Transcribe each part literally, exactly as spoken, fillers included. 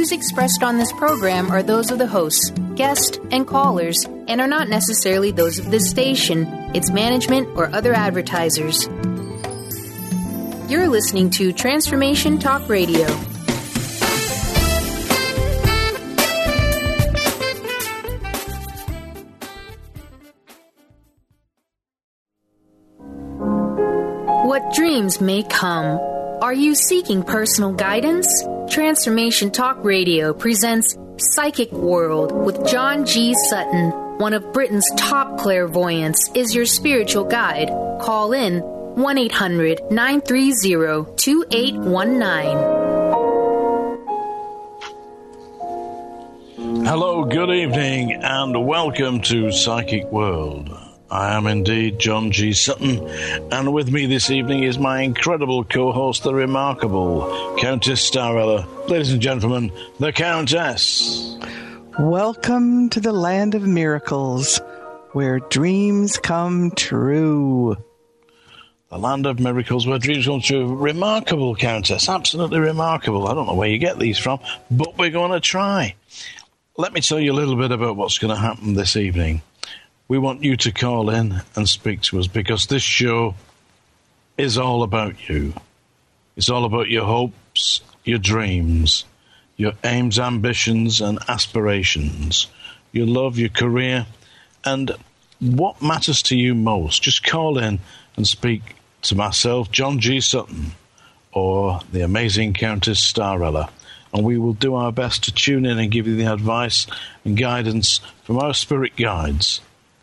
views expressed on this program are those of the hosts, guests, and callers, and are not necessarily those of this station, its management, or other advertisers. You're listening to Transformation Talk Radio. What dreams may come. Are you seeking personal guidance? Transformation Talk Radio presents Psychic World with John G. Sutton. One of Britain's top clairvoyants is your spiritual guide. Call in one eight hundred nine three zero two eight one nine. Hello, good evening, and welcome to Psychic World. I am indeed John G. Sutton, and with me this evening is my incredible co-host, the remarkable Countess Starella. Ladies and gentlemen, the Countess. Welcome to the land of miracles, where dreams come true. The land of miracles, where dreams come true. Remarkable, Countess. Absolutely remarkable. I don't know where you get these from, but we're going to try. Let me tell you a little bit about what's going to happen this evening. We want you to call in and speak to us, because this show is all about you. It's all about your hopes, your dreams, your aims, ambitions, and aspirations, your love, your career, and what matters to you most. Just call in and speak to myself, John G. Sutton, or the amazing Countess Starella, and we will do our best to tune in and give you the advice and guidance from our spirit guides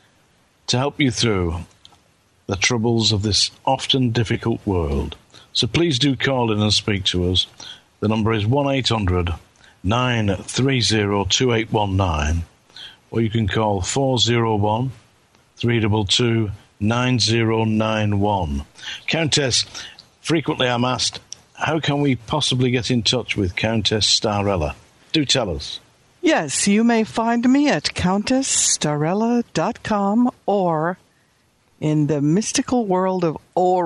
to help you through the troubles of this often difficult world. So please do call in and speak to us. The number is one eight hundred nine three zero two eight one nine, or you can call four oh one three two two nine zero nine one. Countess, frequently I'm asked, how can we possibly get in touch with Countess Starella? Do tell us. Yes, you may find me at countess starella dot com or in the mystical world of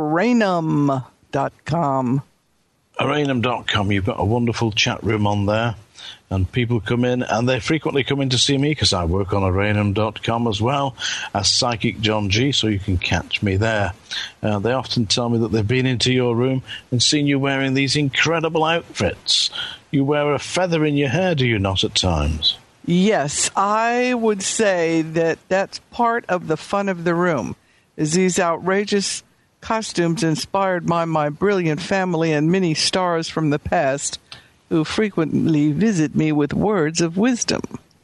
Oranum dot com. Oranum dot com. You've got a wonderful chat room on there, and people come in, and they frequently come in to see me because I work on Oranum dot com as well as Psychic John G, so you can catch me there. Uh, they often tell me that they've been into your room and seen you wearing these incredible outfits. You wear a feather in your hair, do you not, at times? Yes, I would say that that's part of the fun of the room, is these outrageous costumes inspired by my brilliant family and many stars from the past who frequently visit me with words of wisdom.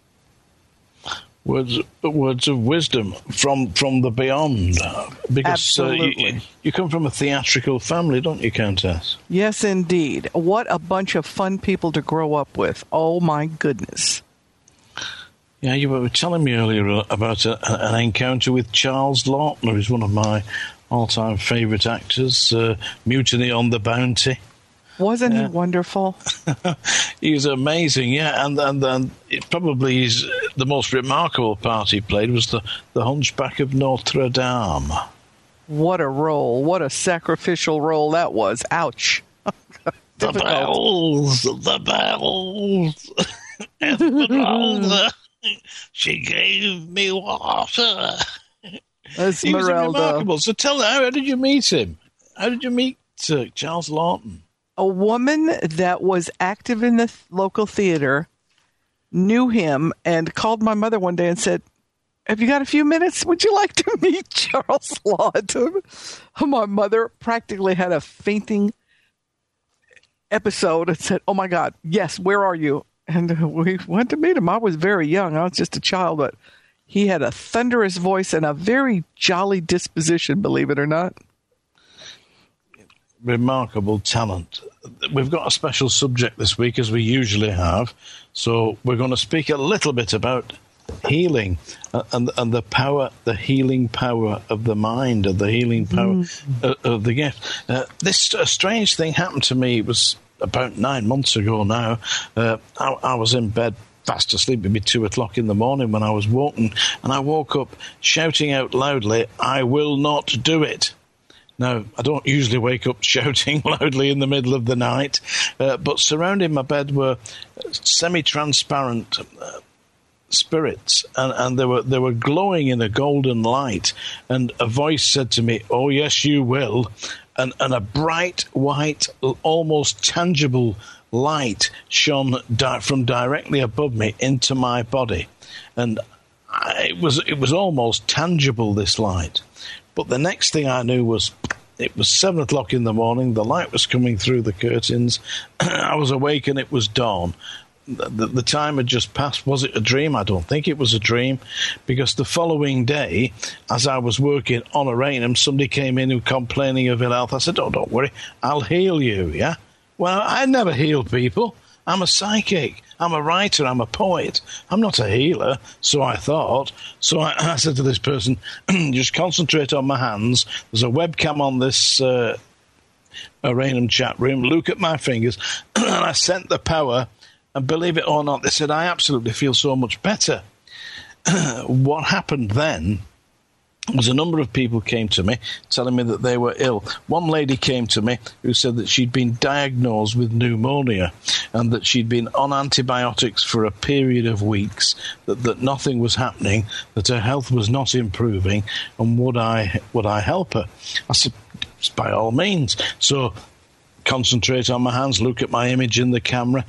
Words, words of wisdom from from the beyond, because uh, you, you come from a theatrical family, don't you, Countess? Yes, indeed. What a bunch of fun people to grow up with. Oh, my goodness. Yeah, you were telling me earlier about a, an encounter with Charles Laughton, who's one of my all-time favourite actors, uh, Mutiny on the Bounty. Wasn't yeah. he wonderful? He was amazing, yeah, and and, and it probably is the most remarkable part he played was the, the Hunchback of Notre Dame. What a role. What a sacrificial role that was. Ouch. The bells, the bells. Esmeralda, she gave me water. Esmeralda. He was remarkable. So tell her, how did you meet him? How did you meet uh, Charles Laughton? A woman that was active in the th- local theater knew him and called my mother one day and said, have you got a few minutes? Would you like to meet Charles Laughton? My mother practically had a fainting episode and said, oh, my God, yes, where are you? And we went to meet him. I was very young. I was just a child, but he had a thunderous voice and a very jolly disposition, believe it or not. Remarkable talent. We've got a special subject this week, as we usually have, so we're going to speak a little bit about healing uh, and and the power, the healing power of the mind, of the healing power mm. of, of the gift. Uh, this uh, strange thing happened to me. It was about nine months ago now. Uh, I, I was in bed fast asleep, maybe two o'clock in the morning when I was woken, and I woke up shouting out loudly, "I will not do it." Now, I don't usually wake up shouting loudly in the middle of the night, uh, but surrounding my bed were semi-transparent uh, spirits, and, and they were they were glowing in a golden light, and a voice said to me, "Oh, yes, you will," and, and a bright, white, almost tangible light shone di- from directly above me into my body, and I, it was it was almost tangible, this light. But the next thing I knew was it was seven o'clock in the morning. The light was coming through the curtains. I was awake, and it was dawn. The, the, the time had just passed. Was it a dream? I don't think it was a dream, because the following day, as I was working on Arainem, somebody came in who complaining of ill health. I said, "Oh, don't worry, I'll heal you." Yeah. Well, I never heal people. I'm a psychic. I'm a writer. I'm a poet. I'm not a healer, so I thought. So I, I said to this person, "Just concentrate on my hands. There's a webcam on this uh, Arainem chat room. Look at my fingers." And I sent the power. And believe it or not, they said, "I absolutely feel so much better." What happened then was a number of people came to me telling me that they were ill. One lady came to me who said that she'd been diagnosed with pneumonia and that she'd been on antibiotics for a period of weeks, that, that nothing was happening, that her health was not improving, and would I, would I help her? I said, by all means. So concentrate on my hands, look at my image in the camera.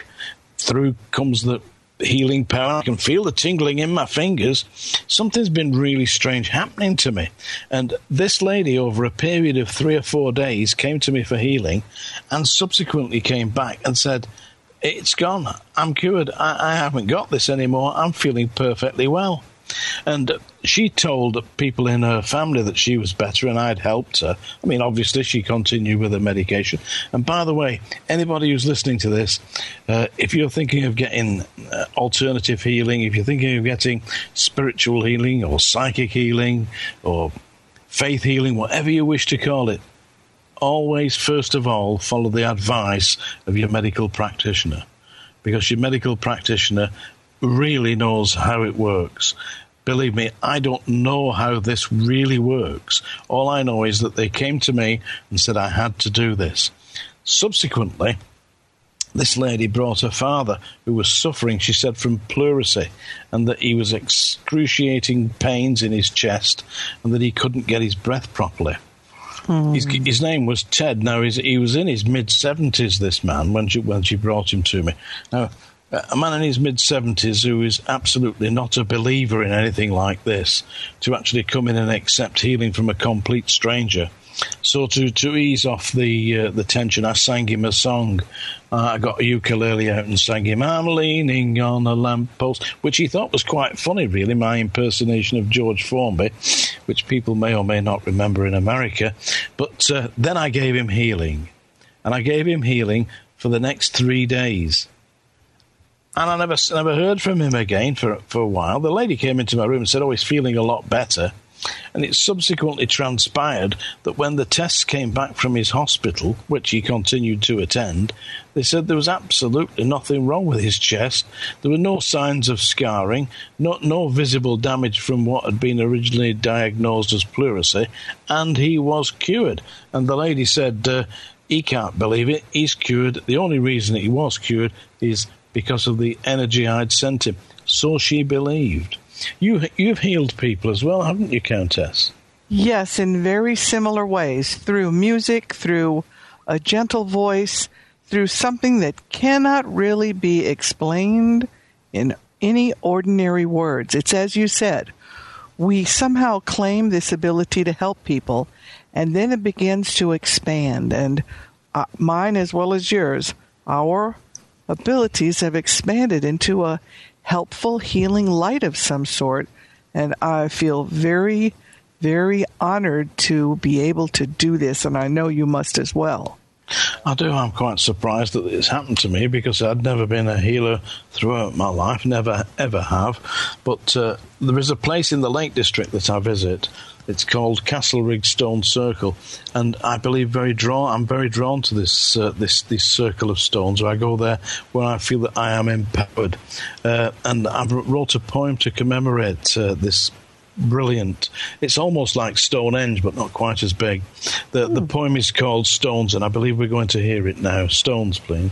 Through comes the healing power. I can feel the tingling in my fingers. Something's been really strange happening to me. And this lady, over a period of three or four days, came to me for healing and subsequently came back and said, "It's gone. I'm cured. I, I haven't got this anymore. I'm feeling perfectly well." And she told people in her family that she was better and I'd helped her. I mean, obviously, she continued with her medication. And by the way, anybody who's listening to this, uh, if you're thinking of getting uh, alternative healing, if you're thinking of getting spiritual healing or psychic healing or faith healing, whatever you wish to call it, always, first of all, follow the advice of your medical practitioner, because your medical practitioner really knows how it works. Believe me, I don't know how this really works. All I know is that they came to me and said I had to do this. Subsequently, this lady brought her father, who was suffering, she said, from pleurisy, and that he was excruciating pains in his chest and that he couldn't get his breath properly. Mm. His, his name was Ted. Now, he was in his mid-seventies, this man, when she, when she brought him to me. Now, a man in his mid-seventies who is absolutely not a believer in anything like this, to actually come in and accept healing from a complete stranger. So to, to ease off the uh, the tension, I sang him a song. Uh, I got a ukulele out and sang him, "I'm leaning on a lamppost," which he thought was quite funny, really, my impersonation of George Formby, which people may or may not remember in America. But uh, then I gave him healing. And I gave him healing for the next three days. And I never never heard from him again for, for a while. The lady came into my room and said, "Oh, he's feeling a lot better." And it subsequently transpired that when the tests came back from his hospital, which he continued to attend, they said there was absolutely nothing wrong with his chest. There were no signs of scarring, no, no visible damage from what had been originally diagnosed as pleurisy, and he was cured. And the lady said, uh, he can't believe it, he's cured. The only reason he was cured is because of the energy I'd sent him. So she believed. You, you've healed people as well, haven't you, Countess? Yes, in very similar ways, through music, through a gentle voice, through something that cannot really be explained in any ordinary words. It's as you said, we somehow claim this ability to help people, and then it begins to expand. And uh, mine as well as yours, our abilities have expanded into a helpful, healing light of some sort, and I feel very, very honored to be able to do this, and I know you must as well. I do. I'm quite surprised that it's happened to me, because I'd never been a healer throughout my life, never, ever have. But uh, there is a place in the Lake District that I visit. It's called Castlerigg Stone Circle, and I believe very drawn. I'm very drawn to this uh, this this circle of stones. I go there where I feel that I am empowered, uh, and I wrote a poem to commemorate uh, this brilliant. It's almost like Stonehenge, but not quite as big. The, the poem is called Stones, and I believe we're going to hear it now. Stones, please.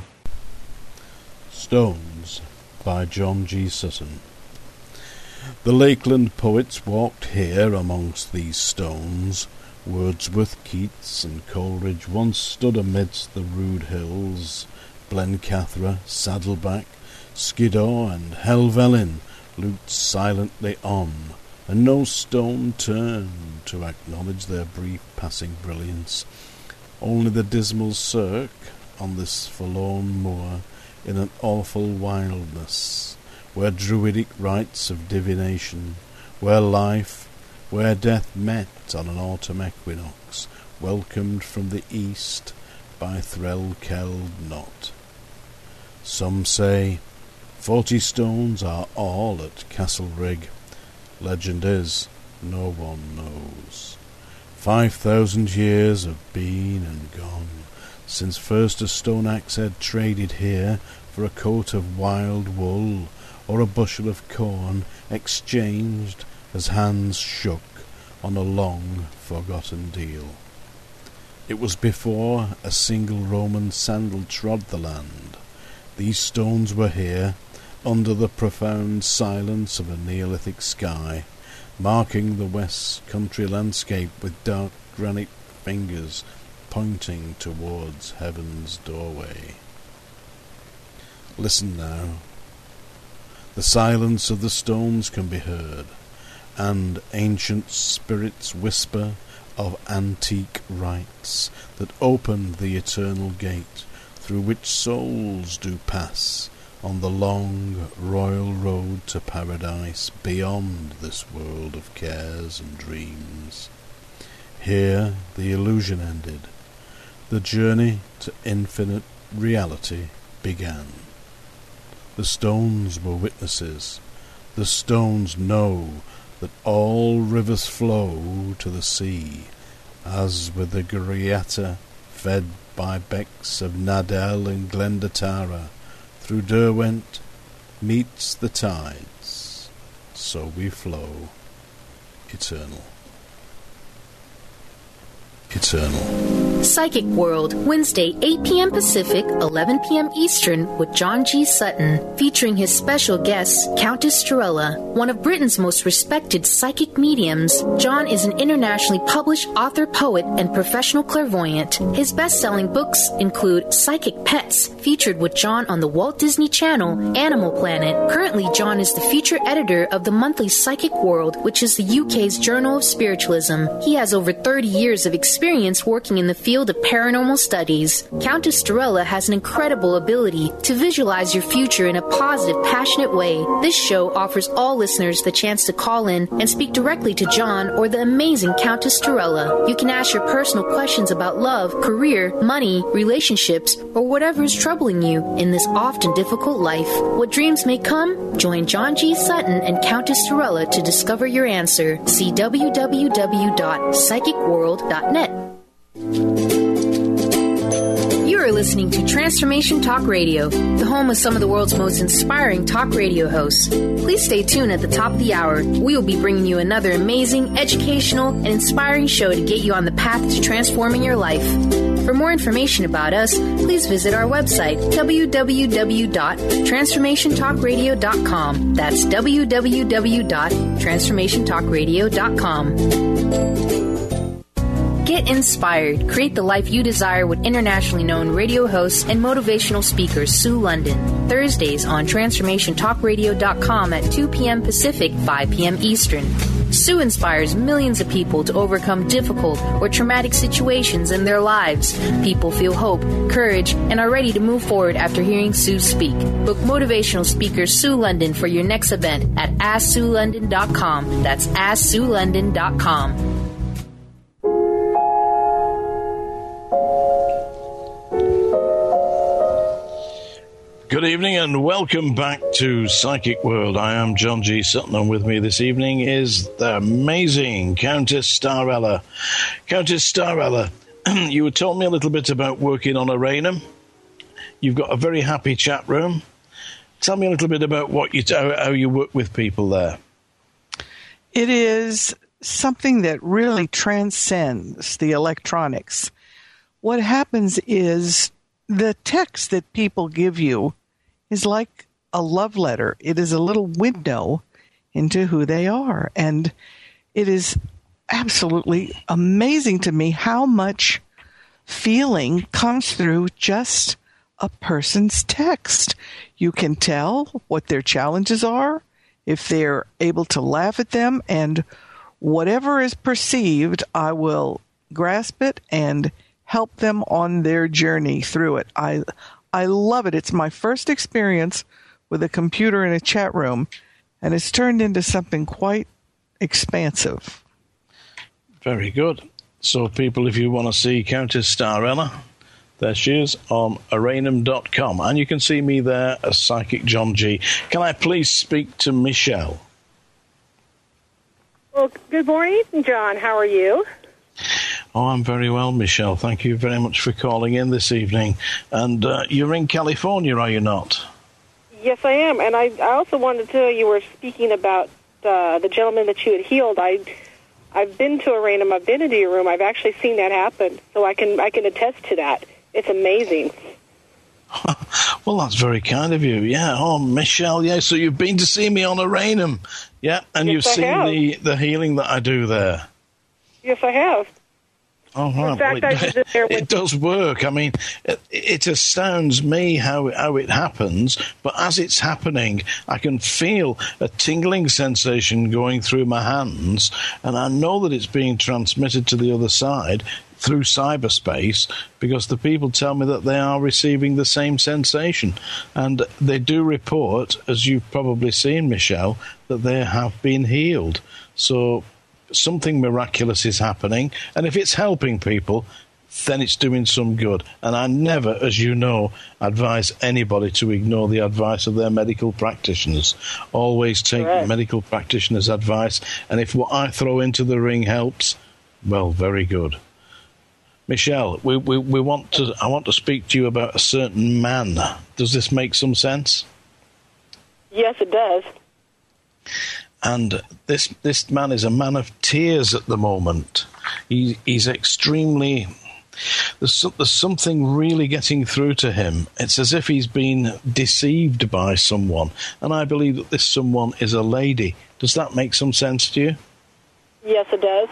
Stones by John G. Sutton. The Lakeland poets walked here amongst these stones. Wordsworth, Keats, and Coleridge once stood amidst the rude hills. Blencathra, Saddleback, Skiddaw, and Helvellyn looked silently on, and no stone turned to acknowledge their brief passing brilliance. Only the dismal cirque on this forlorn moor, in an awful wildness, where druidic rites of divination, where life, where death met on an autumn equinox, welcomed from the east by threll-kelled knot. Some say forty stones are all at Castlerigg. Legend is, no one knows. Five thousand years have been and gone since first a stone axe head traded here for a coat of wild wool or a bushel of corn, exchanged as hands shook on a long forgotten deal. It was before a single Roman sandal trod the land. These stones were here, under the profound silence of a Neolithic sky, marking the west country landscape with dark granite fingers pointing towards heaven's doorway. Listen now. The silence of the stones can be heard, and ancient spirits whisper of antique rites that opened the eternal gate through which souls do pass on the long royal road to paradise beyond this world of cares and dreams. Here the illusion ended. The journey to infinite reality began. The stones were witnesses. The stones know that all rivers flow to the sea, as with the Greater, fed by becks of Nadell and Glendatara, through Derwent meets the tides, so we flow, eternal. Eternal. Psychic World, Wednesday, eight p.m. Pacific, eleven p.m. Eastern, with John G. Sutton, featuring his special guest, Countess Starella, one of Britain's most respected psychic mediums. John is an internationally published author, poet, and professional clairvoyant. His best-selling books include Psychic Pets, featured with John on the Walt Disney Channel, Animal Planet. Currently, John is the feature editor of the monthly Psychic World, which is the U K's Journal of Spiritualism. He has over thirty years of experience working in the field of paranormal studies. Countess Starella has an incredible ability to visualize your future in a positive, passionate way. This show offers all listeners the chance to call in and speak directly to John or the amazing Countess Starella. You can ask your personal questions about love, career, money, relationships, or whatever is troubling you in this often difficult life. What dreams may come? Join John G. Sutton and Countess Starella to discover your answer. See w w w dot psychic world dot net. You are listening to Transformation Talk Radio, the home of some of the world's most inspiring talk radio hosts. Please stay tuned at the top of the hour. We will be bringing you another amazing, educational, and inspiring show to get you on the path to transforming your life. For more information about us, please visit our website, w w w dot transformation talk radio dot com. That's w w w dot transformation talk radio dot com. Get inspired. Create the life you desire with internationally known radio hosts and motivational speaker Sue London. Thursdays on transformation talk radio dot com at two p.m. Pacific, five p.m. Eastern. Sue inspires millions of people to overcome difficult or traumatic situations in their lives. People feel hope, courage, and are ready to move forward after hearing Sue speak. Book motivational speaker Sue London for your next event at ask sue london dot com. That's ask sue london dot com. Good evening and welcome back to Psychic World. I am John G. Sutton, and with me this evening is the amazing Countess Starella. Countess Starella, you were telling me a little bit about working on Aranum. You've got a very happy chat room. Tell me a little bit about what you how, how you work with people there. It is something that really transcends the electronics. What happens is the text that people give you is like a love letter. It is a little window into who they are. And it is absolutely amazing to me how much feeling comes through just a person's text. You can tell what their challenges are, if they're able to laugh at them, and whatever is perceived, I will grasp it and help them on their journey through it. I I love it. It's my first experience with a computer in a chat room, and it's turned into something quite expansive. Very good. So, people, if you want to see Countess Starella, there she is on Aranum dot com. And you can see me there as Psychic John G. Can I please speak to Michelle? Well, good morning, John. How are you? Oh, I'm very well, Michelle. Thank you very much for calling in this evening. And uh, you're in California, are you not? Yes, I am. And I, I also wanted to tell you, you were speaking about uh, the gentleman that you had healed. I, I've been to Aranum. I've been into your room. I've actually seen that happen. So I can I can attest to that. It's amazing. Well, that's very kind of you. Yeah. Oh, Michelle, yeah. So you've been to see me on Aranum. Yeah. And yes, you've I seen have. the, the healing that I do there. Yes, I have. Oh, right. In fact, well, I was in there it, when- it does work. I mean, it, it astounds me how, how it happens, but as it's happening, I can feel a tingling sensation going through my hands, and I know that it's being transmitted to the other side through cyberspace, because the people tell me that they are receiving the same sensation. And they do report, as you've probably seen, Michelle, that they have been healed. So something miraculous is happening, and if it's helping people, then it's doing some good. And I never, as you know, advise anybody to ignore the advice of their medical practitioners. Always take Right. the medical practitioner's advice, and if what I throw into the ring helps, well, very good. Michelle, we, we, we want to. I want to speak to you about a certain man. Does this make some sense? Yes, it does. And this this man is a man of tears at the moment. He, he's extremely... There's, so- there's something really getting through to him. It's as if he's been deceived by someone. And I believe that this someone is a lady. Does that make some sense to you? Yes, it does.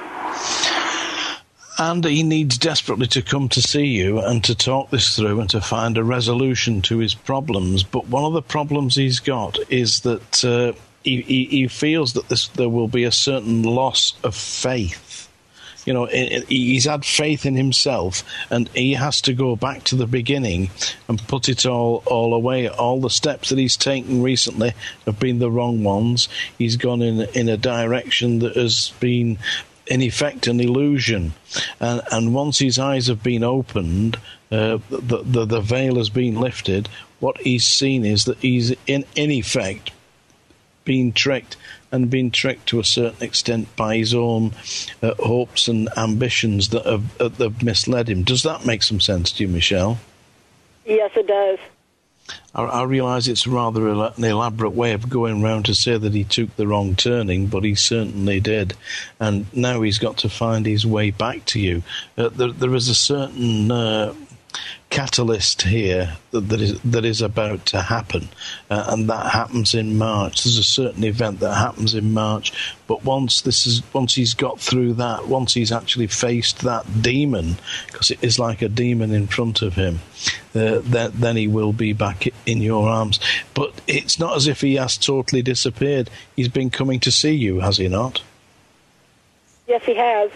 And he needs desperately to come to see you and to talk this through and to find a resolution to his problems. But one of the problems he's got is that uh, he, he, he feels that this, there will be a certain loss of faith. You know, it, it, he's had faith in himself, and he has to go back to the beginning and put it all, all away. All the steps that he's taken recently have been the wrong ones. He's gone in, in a direction that has been, in effect, an illusion. And, and once his eyes have been opened, uh, the, the, the veil has been lifted, what he's seen is that he's, in, in effect, been tricked, and been tricked to a certain extent by his own uh, hopes and ambitions that have, uh, that have misled him. Does that make some sense to you, Michelle? Yes, it does. I, I realise it's rather el- an elaborate way of going round to say that he took the wrong turning, but he certainly did. And now he's got to find his way back to you. Uh, there, there is a certain uh, catalyst here that, that is that is about to happen, uh, and that happens in March. There's a certain event that happens in March, but once this is once he's got through that, once he's actually faced that demon, because it is like a demon in front of him, uh, then, then he will be back in your arms. But it's not as if he has totally disappeared. He's been coming to see you, has he not? Yes, he has.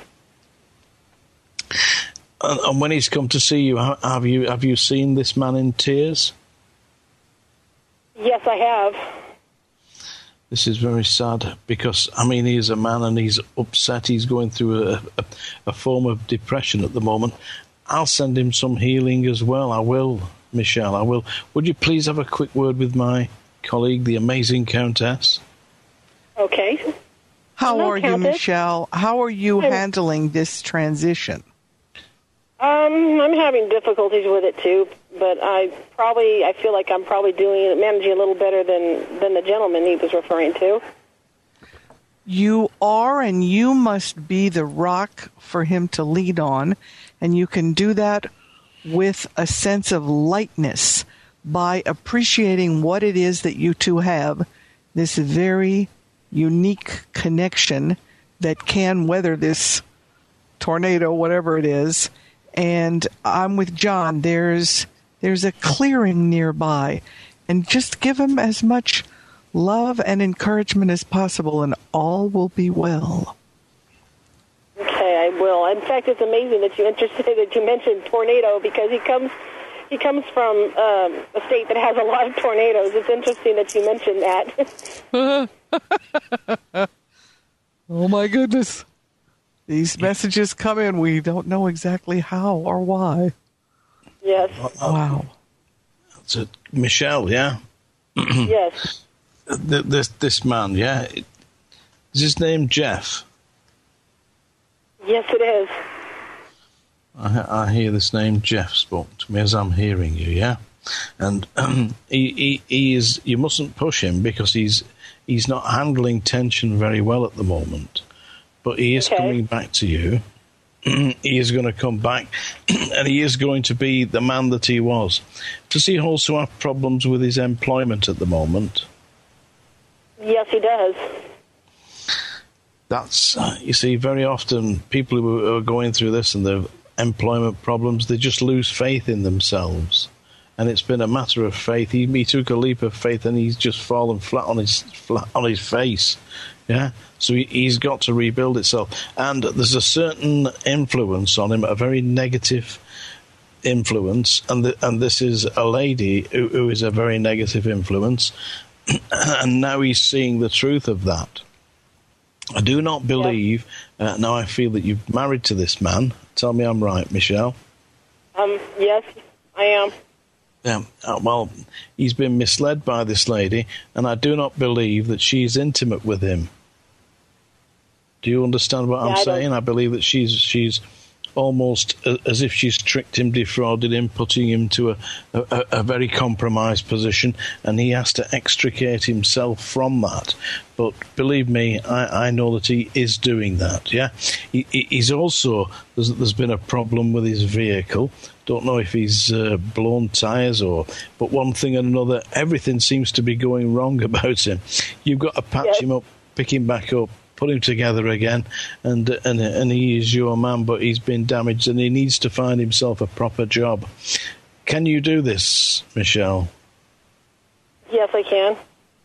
And, and when he's come to see you, ha- have you have you seen this man in tears? Yes, I have. This is very sad, because, I mean, he's a man and he's upset. He's going through a, a, a form of depression at the moment. I'll send him some healing as well. I will, Michelle, I will. Would you please have a quick word with my colleague, the amazing Countess? Okay. How Hello, are you, Countess. Michelle? How are you Hi. handling this transition? Um, I'm having difficulties with it too, but I probably I feel like I'm probably doing managing a little better than than the gentleman he was referring to. You are and you must be the rock for him to lean on, and you can do that with a sense of lightness by appreciating what it is that you two have, this very unique connection that can weather this tornado, whatever it is. And I'm with John. There's there's a clearing nearby, and just give him as much love and encouragement as possible, and all will be well. Okay, I will. In fact, it's amazing that you interested that you mentioned tornado, because he comes he comes from um, a state that has a lot of tornadoes. It's interesting that you mentioned that. Oh my goodness! These messages come in. We don't know exactly how or why. Yes. Wow. That's it. Michelle, yeah. Yes. This this man, yeah. Is his name Jeff? Yes, it is. I, I hear this name Jeff spoke to me as I'm hearing you, yeah. And um, he, he he is. You mustn't push him, because he's he's not handling tension very well at the moment. But he is okay. coming back to you. He is going to come back, and he is going to be the man that he was. Does he also have problems with his employment at the moment? Yes, he does. That's, uh, you see, very often people who are going through this and their employment problems, they just lose faith in themselves. And it's been a matter of faith. He, he took a leap of faith, and he's just fallen flat on his flat on his face. Yeah, so he, he's got to rebuild itself. And there's a certain influence on him, a very negative influence, and the, and this is a lady who, who is a very negative influence. And now he's seeing the truth of that. I do not believe, uh, now I feel that you've married to this man. Tell me I'm right, Michelle. Um. Yes, I am. Yeah, uh, well, he's been misled by this lady, and I do not believe that she's intimate with him. Do you understand what yeah, I'm I saying? don't. I believe that she's she's almost a, as if she's tricked him, defrauded him, putting him to a, a, a very compromised position, and he has to extricate himself from that. But believe me, I, I know that he is doing that, yeah? He, he's also, there's, there's been a problem with his vehicle. Don't know if he's uh, blown tyres or... But one thing and another, everything seems to be going wrong about him. You've got to patch yes. him up, pick him back up, put him together again, and, and and he is your man, but he's been damaged, and he needs to find himself a proper job. Can you do this, Michelle? Yes, I can.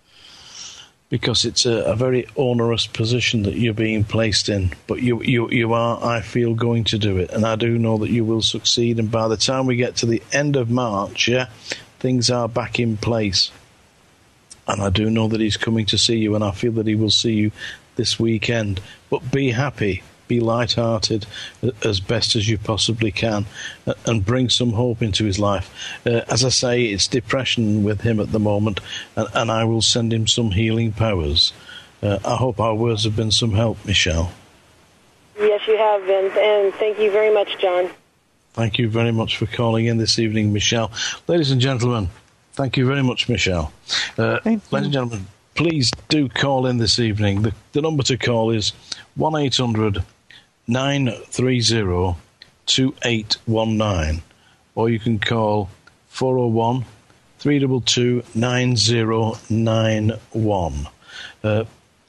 Because it's a, a very onerous position that you're being placed in, but you, you you are, I feel, going to do it, and I do know that you will succeed, and by the time we get to the end of March, yeah, things are back in place. And I do know that he's coming to see you, and I feel that he will see you this weekend. But be happy, be light-hearted as best as you possibly can, and bring some hope into his life. Uh, as I say, it's depression with him at the moment, and, and I will send him some healing powers. Uh, I hope our words have been some help, Michelle. Yes, you have been, and thank you very much, John. Thank you very much for calling in this evening, Michelle. Ladies and gentlemen, thank you very much, Michelle. Uh, ladies and gentlemen, please do call in this evening. The, the number to call is one eight hundred nine three zero two eight one nine, or you can call four oh one three two two nine zero nine one. Uh,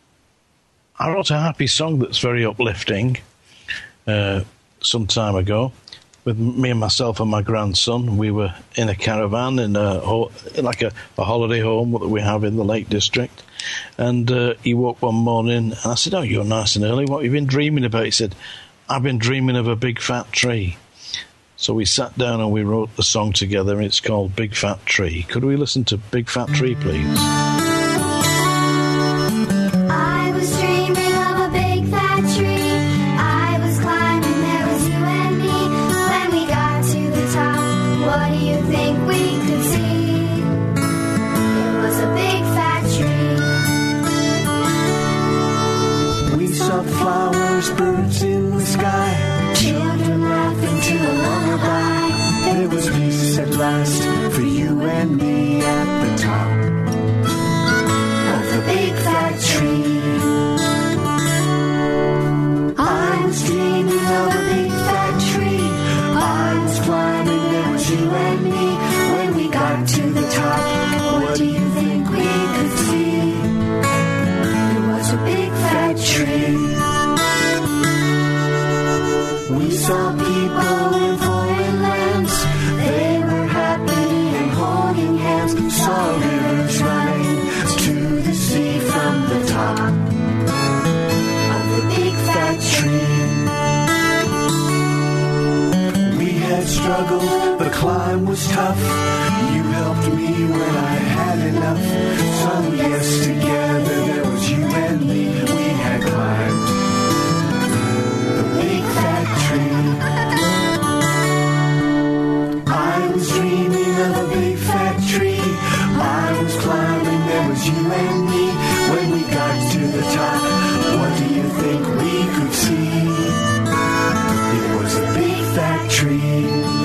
I wrote a happy song that's very uplifting uh, some time ago. With me and myself and my grandson, we were in a caravan in a ho- like a, a holiday home that we have in the Lake District. And uh, he woke one morning, and I said, "Oh, you're nice and early. What have you been dreaming about?" He said, "I've been dreaming of a big fat tree." So we sat down and we wrote the song together, and it's called Big Fat Tree. Could we listen to Big Fat Tree, please? I was dreaming of a big fat tree. I was climbing, there was you and me. When we got to the top, what do you think we could see? It was a big fat tree. We saw flowers, birds in the sky, children laughing to a lullaby. There was peace at last for you and me at the top of the big fat tree. saw rivers running to the sea from the top of the big fat tree. We had struggled, the climb was tough. You helped me when I had enough. So yes, together there was you and me. We had climbed the big fat tree. I was dreaming of a big fat tree. I was climbing, there was you and me. When we got to the top, what do you think we could see? It was a big fat tree.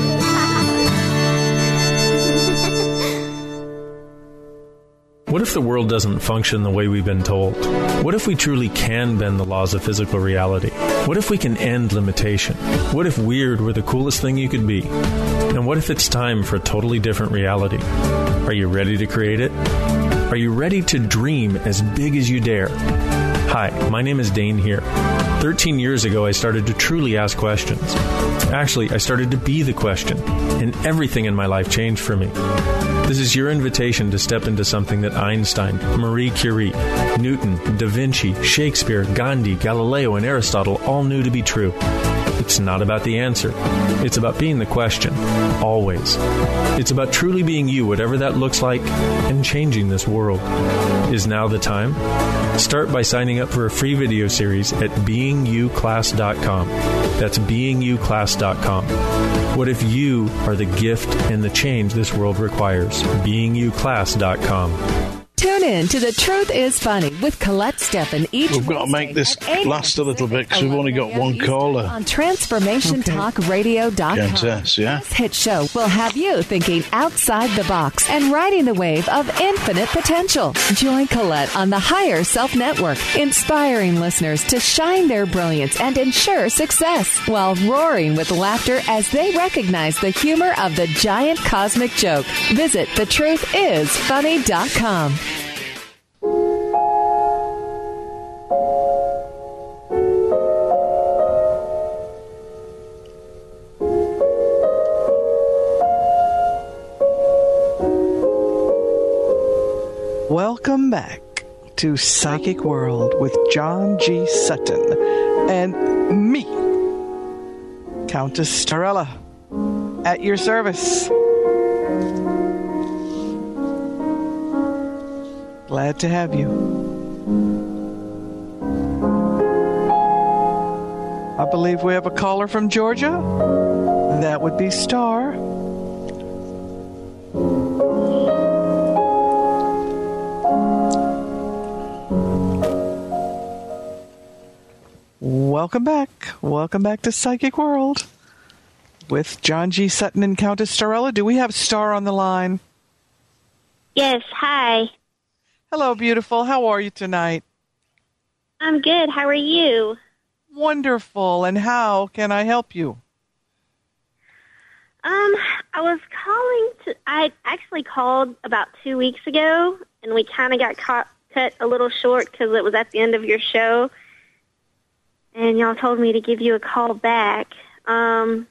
What if the world doesn't function the way we've been told? What if we truly can bend the laws of physical reality? What if we can end limitation? What if weird were the coolest thing you could be? And what if it's time for a totally different reality? Are you ready to create it? Are you ready to dream as big as you dare? Hi, my name is Dane here. thirteen years ago, I started to truly ask questions. Actually, I started to be the question, and everything in my life changed for me. This is your invitation to step into something that Einstein, Marie Curie, Newton, Da Vinci, Shakespeare, Gandhi, Galileo, and Aristotle all knew to be true. It's not about the answer. It's about being the question, always. It's about truly being you, whatever that looks like, and changing this world. Is now the time? Start by signing up for a free video series at being you class dot com. That's being you class dot com. What if you are the gift and the change this world requires? being you class dot com. Tune in to The Truth is Funny with Colette Steffen each We've got to make this last a little bit because we've only got one caller. On transformation talk radio dot com. Countess, yeah? This hit show will have you thinking outside the box and riding the wave of infinite potential. Join Colette on the Higher Self Network, inspiring listeners to shine their brilliance and ensure success while roaring with laughter as they recognize the humor of the giant cosmic joke. Visit the truth is funny dot com. Welcome back to Psychic World with John G. Sutton and me, Countess Starella, at your service. Glad to have you. I believe we have a caller from Georgia. That would be Star. Welcome back. Welcome back to Psychic World with John G. Sutton and Countess Starella. Do we have Star on the line? Yes, hi. Hello, beautiful. How are you tonight? I'm good. How are you? Wonderful. And how can I help you? Um, I was calling to, I actually called about two weeks ago, and we kind of got caught, cut a little short because it was at the end of your show. And y'all told me to give you a call back. Um,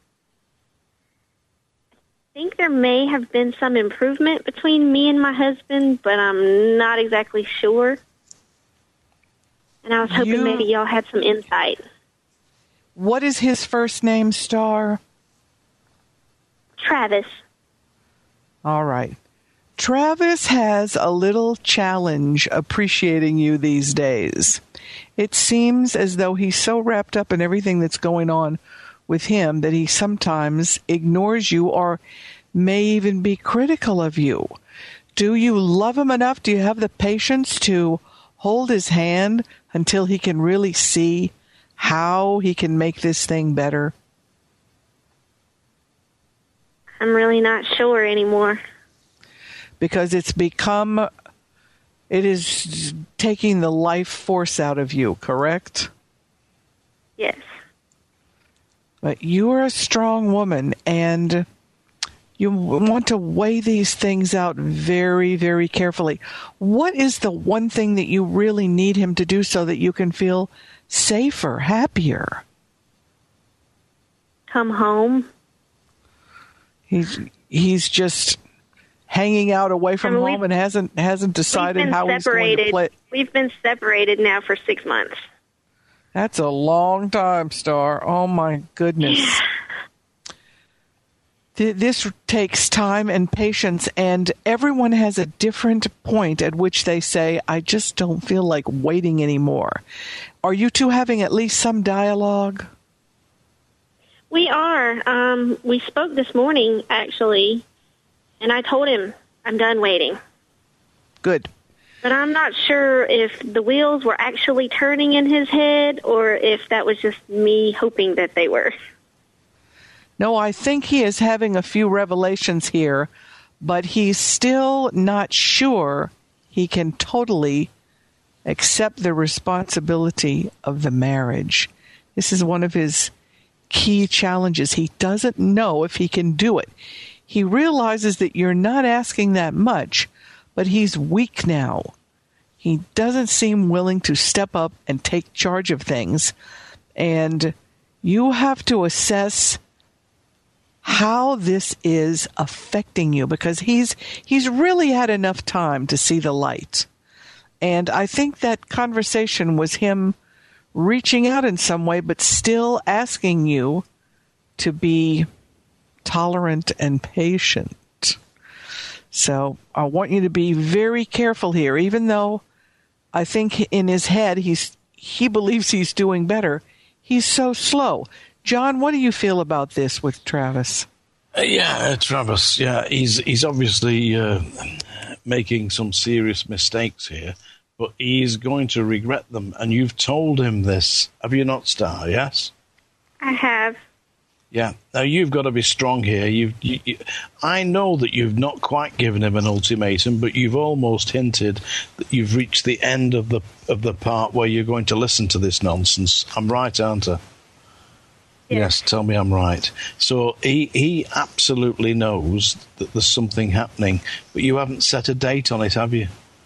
I think there may have been some improvement between me and my husband, but I'm not exactly sure. And I was hoping you... maybe y'all had some insight. What is his first name, Star? Travis. All right. Travis has a little challenge appreciating you these days. It seems as though he's so wrapped up in everything that's going on with him that he sometimes ignores you or may even be critical of you. Do you love him enough? Do you have the patience to hold his hand until he can really see how he can make this thing better? I'm really not sure anymore. Because it's become, it is taking the life force out of you, correct? Yes. But you are a strong woman, and you want to weigh these things out very, very carefully. What is the one thing that you really need him to do so that you can feel safer, happier? Come home. He's, he's just hanging out away from I mean, home and hasn't hasn't decided how separated. he's going to play. We've been separated now for six months. That's a long time, Star. Oh, my goodness. Th- This takes time and patience, and everyone has a different point at which they say, I just don't feel like waiting anymore. Are you two having at least some dialogue? We are. Um, we spoke this morning, actually, and I told him I'm done waiting. Good. But I'm not sure if the wheels were actually turning in his head or if that was just me hoping that they were. No, I think he is having a few revelations here, but he's still not sure he can totally accept the responsibility of the marriage. This is one of his key challenges. He doesn't know if he can do it. He realizes that you're not asking that much, but he's weak now. He doesn't seem willing to step up and take charge of things. And you have to assess how this is affecting you, because he's he's really had enough time to see the light. And I think that conversation was him reaching out in some way, but still asking you to be tolerant and patient. So I want you to be very careful here, even though I think in his head he's he believes he's doing better. He's so slow. John, what do you feel about this with Travis? Uh, yeah, uh, Travis, yeah, he's he's obviously uh, making some serious mistakes here, but he's going to regret them, and you've told him this. Have you not, Star, yes? I have. Yeah. Now, you've got to be strong here. You've, you, you, I know that you've not quite given him an ultimatum, but you've almost hinted that you've reached the end of the of the part where you're going to listen to this nonsense. I'm right, aren't I? Yes, tell me I'm right. So he he absolutely knows that there's something happening, but you haven't set a date on it, have you?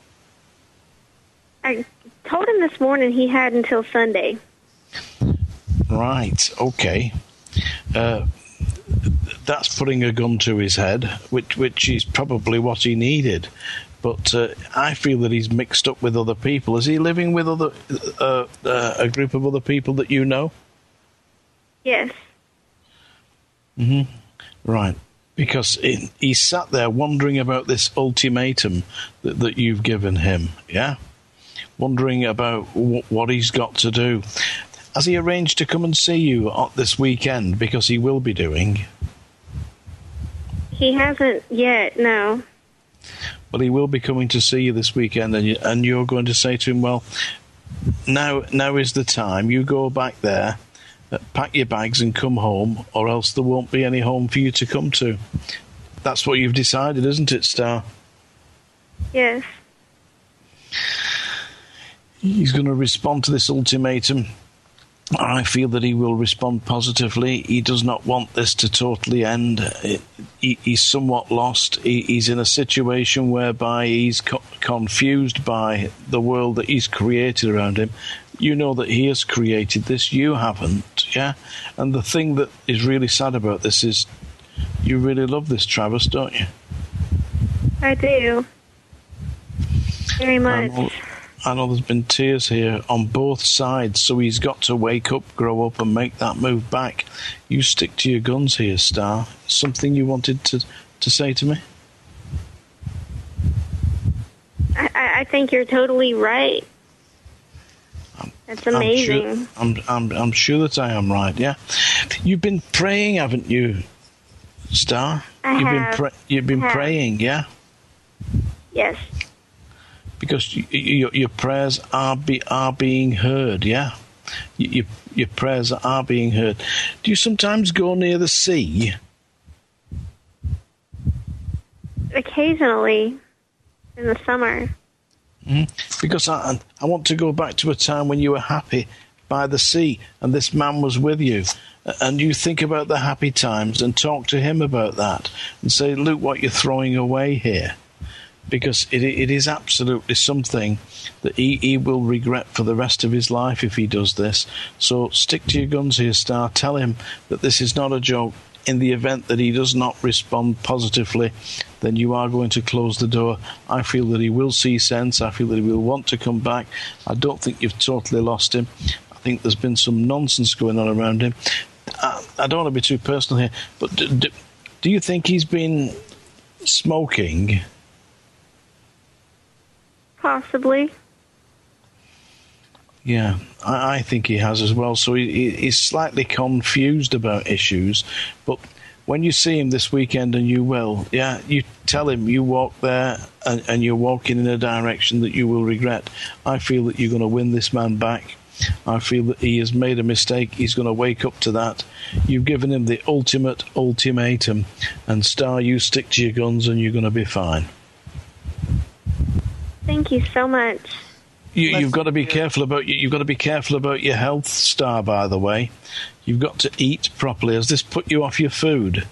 I told him this morning he had until Sunday. Right, okay. Uh, that's putting a gun to his head, which which is probably what he needed. But uh, I feel that he's mixed up with other people. Is he living with other uh, uh, a group of other people that you know? Yes. Mm-hmm. Right. Because it, he sat there wondering about this ultimatum that, that you've given him, yeah? Wondering about w- what he's got to do. Has he arranged to come and see you this weekend? Because he will be doing. He hasn't yet, no. But he will be coming to see you this weekend, and, you, and you're going to say to him, well, now, now is the time. You go back there. Uh, pack your bags and come home, or else there won't be any home for you to come to. That's what you've decided, isn't it, Star? Yes. He's going to respond to this ultimatum. I feel that he will respond positively. He does not want this to totally end. He, he's somewhat lost. He, he's in a situation whereby he's co- confused by the world that he's created around him. You know that he has created this. You haven't, yeah? And the thing that is really sad about this is you really love this, Travis, don't you? I do. Very much. I know, I know there's been tears here on both sides, so he's got to wake up, grow up, and make that move back. You stick to your guns here, Star. Something you wanted to, to say to me? I, I think you're totally right. That's amazing. I'm sure, I'm, I'm, I'm sure that I am right, yeah? You've been praying, haven't you, Star? I you've have. Been pra- you've been I have. praying, yeah? Yes. Because you, you, your prayers are be, are being heard, yeah? You, you, your prayers are being heard. Do you sometimes go near the sea? Occasionally, in the summer. Mm-hmm. Because I, I want to go back to a time when you were happy by the sea and this man was with you. And you think about the happy times and talk to him about that and say, look what you're throwing away here. Because it, it is absolutely something that he, he will regret for the rest of his life if he does this. So stick to your guns here, Star. Tell him that this is not a joke. in the event that he does not respond positively, then you are going to close the door. I feel that he will see sense. I feel that he will want to come back. I don't think you've totally lost him. I think there's been some nonsense going on around him. I, I don't want to be too personal here, but do, do, do you think he's been smoking? Possibly. Yeah, I, I think he has as well. So he, he, he's slightly confused about issues. But when you see him this weekend, and you will, yeah, you tell him you walk there and, and you're walking in a direction that you will regret. I feel that you're going to win this man back. I feel that he has made a mistake. He's going to wake up to that. You've given him the ultimate ultimatum. And Star, you stick to your guns and you're going to be fine. Thank you so much. You, you've got to be careful about you've got to be careful about your health, Star. By the way, you've got to eat properly. Has this put you off your food?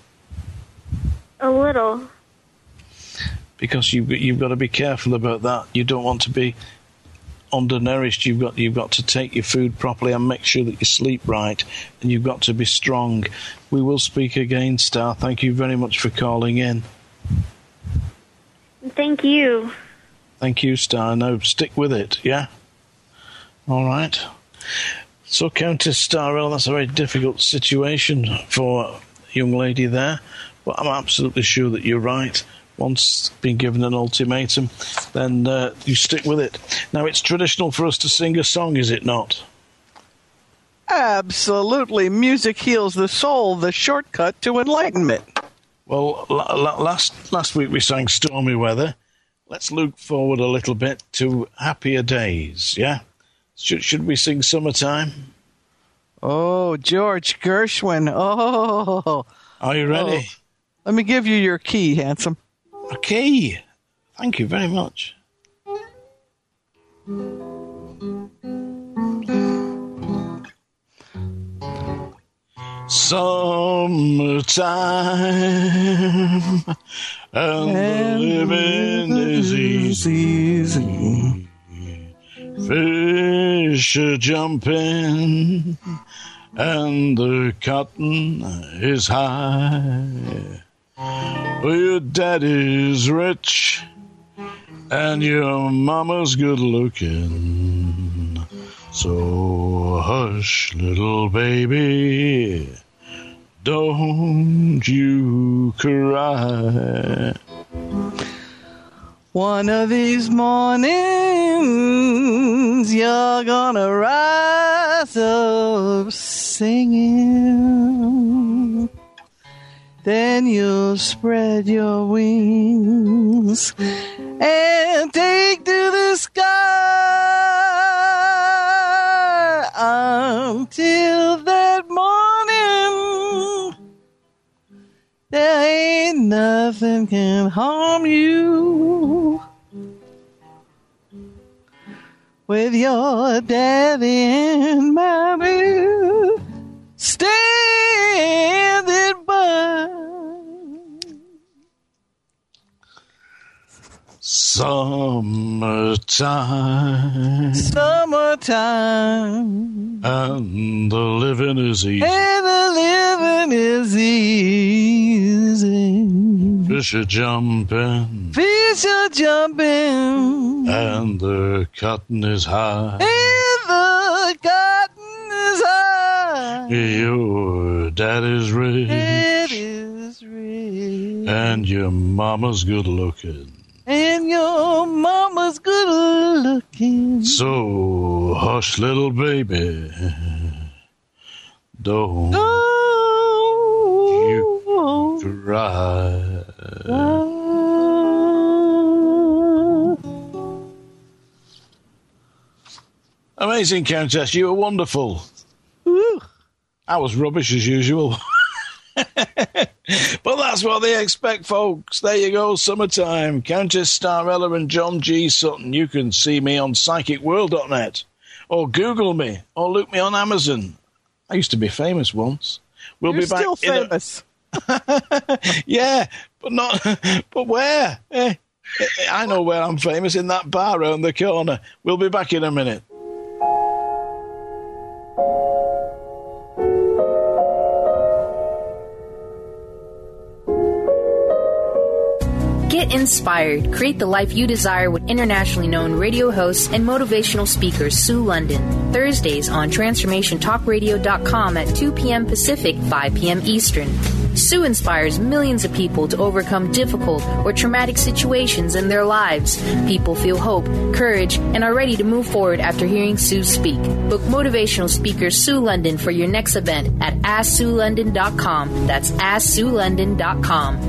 A little. Because you've you've got to be careful about that. You don't want to be undernourished. You've got you've got to take your food properly and make sure that you sleep right. And you've got to be strong. We will speak again, Star. Thank you very much for calling in. Thank you. Thank you, Star. Now, stick with it, yeah? All right. So, Countess Starrell, that's a very difficult situation for a young lady there, but I'm absolutely sure that you're right. Once been given an ultimatum, then uh, you stick with it. Now, it's traditional for us to sing a song, is it not? Absolutely. Music heals the soul, the shortcut to enlightenment. Well, la- la- last last week we sang Stormy Weather. Let's look forward a little bit to happier days, yeah? Should, should we sing Summertime? Oh, George Gershwin. Oh. Are you ready? Oh. Let me give you your key, handsome. A key? Thank you very much. Summertime, and, and the living is easy. Fish are jumping, and the cotton is high. Well, your daddy's rich, and your mama's good looking. So hush, little baby, don't you cry. One of these mornings you're gonna rise up singing. Then you'll spread your wings and take to the sky until that morning. There ain't nothing can harm you with your daddy and mommy standing by. Summertime, summertime, and the living is easy. And the living is easy. Fish are jumping, fish are jumping, and the cotton is high. And the cotton is high. Your daddy's rich, it is rich, and your mama's good looking. And your mama's good looking. So hush, little baby, don't oh, you cry. Oh. Amazing, Countess. You were wonderful. Ooh. I was rubbish as usual. But that's what they expect, folks. There you go, Summertime. Countess Starella and John G. Sutton. You can see me on psychic world dot net, or Google me, or look me on Amazon. I used to be famous once. We'll You're be back still famous. A... yeah, but not. But where? Eh, I know where I'm famous, in that bar around the corner. We'll be back in a minute. Get inspired. Create the life you desire with internationally known radio hosts and motivational speaker Sue London. Thursdays on transformation talk radio dot com at two p.m. Pacific, five p.m. Eastern. Sue inspires millions of people to overcome difficult or traumatic situations in their lives. People feel hope, courage, and are ready to move forward after hearing Sue speak. Book motivational speaker Sue London for your next event at ask sue london dot com. That's ask sue london dot com.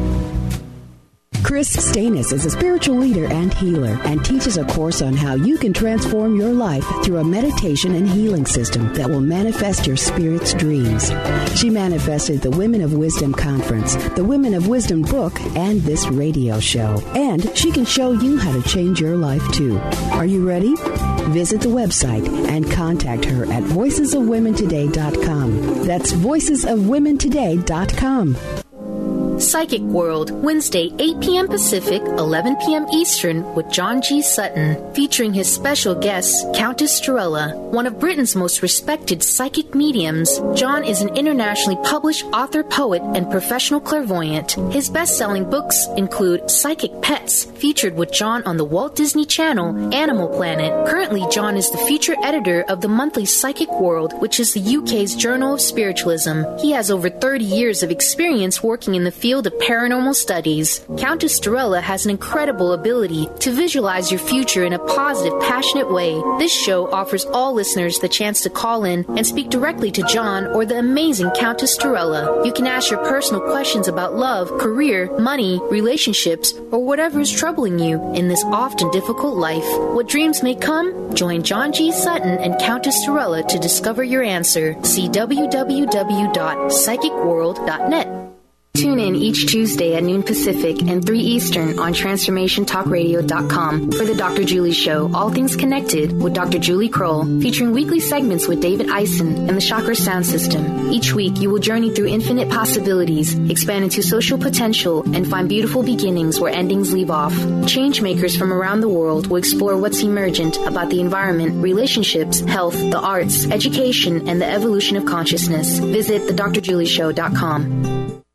Chris Stanis is a spiritual leader and healer and teaches a course on how you can transform your life through a meditation and healing system that will manifest your spirit's dreams. She manifested the Women of Wisdom Conference, the Women of Wisdom book, and this radio show. And she can show you how to change your life too. Are you ready? Visit the website and contact her at voices of women today dot com. That's voices of women today dot com. Psychic World, Wednesday, eight p.m. Pacific, eleven p.m. Eastern, with John G. Sutton, featuring his special guest, Countess Strella, one of Britain's most respected psychic mediums. John is an internationally published author, poet, and professional clairvoyant. His best-selling books include Psychic Pets, featured with John on the Walt Disney Channel, Animal Planet. Currently, John is the feature editor of the monthly Psychic World, which is the U K's Journal of Spiritualism. He has over thirty years of experience working in the field of paranormal studies. Countess Strella has an incredible ability to visualize your future in a positive, passionate way. This show offers all listeners the chance to call in and speak directly to John or the amazing Countess Strella. You can ask your personal questions about love, career, money, relationships, or whatever is troubling you in this often difficult life. What dreams may come? Join John G. Sutton and Countess Strella to discover your answer. See w w w dot psychic world dot net. Tune in each Tuesday at noon Pacific and three Eastern on transformation talk radio dot com for the Doctor Julie Show, All Things Connected with Doctor Julie Kroll, featuring weekly segments with David Eisen and the Chakra Sound System. Each week, you will journey through infinite possibilities, expand into social potential, and find beautiful beginnings where endings leave off. Changemakers from around the world will explore what's emergent about the environment, relationships, health, the arts, education, and the evolution of consciousness. Visit the dr julie show dot com.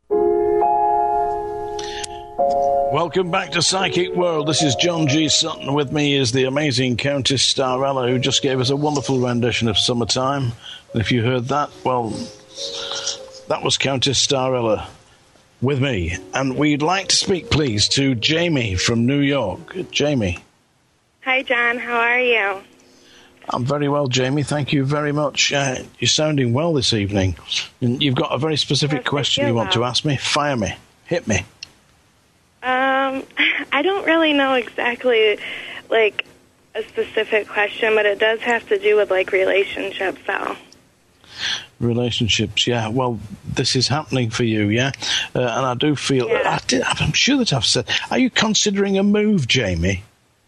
Welcome back to Psychic World. This is John G. Sutton. With me is the amazing Countess Starella, who just gave us a wonderful rendition of Summertime. And if you heard that, well, that was Countess Starella with me. And we'd like to speak, please, to Jamie from New York. Jamie. Hi, John. How are you? I'm very well, Jamie. Thank you very much. Uh, you're sounding well this evening. And you've got a very specific yes, question you want well. to ask me. Fire me. Hit me. Um, I don't really know exactly, like, a specific question, but it does have to do with, like, relationships, though. Relationships, yeah. Well, this is happening for you, yeah? Uh, and I do feel... Yeah. I did, I'm sure that I've said... Are you considering a move, Jamie?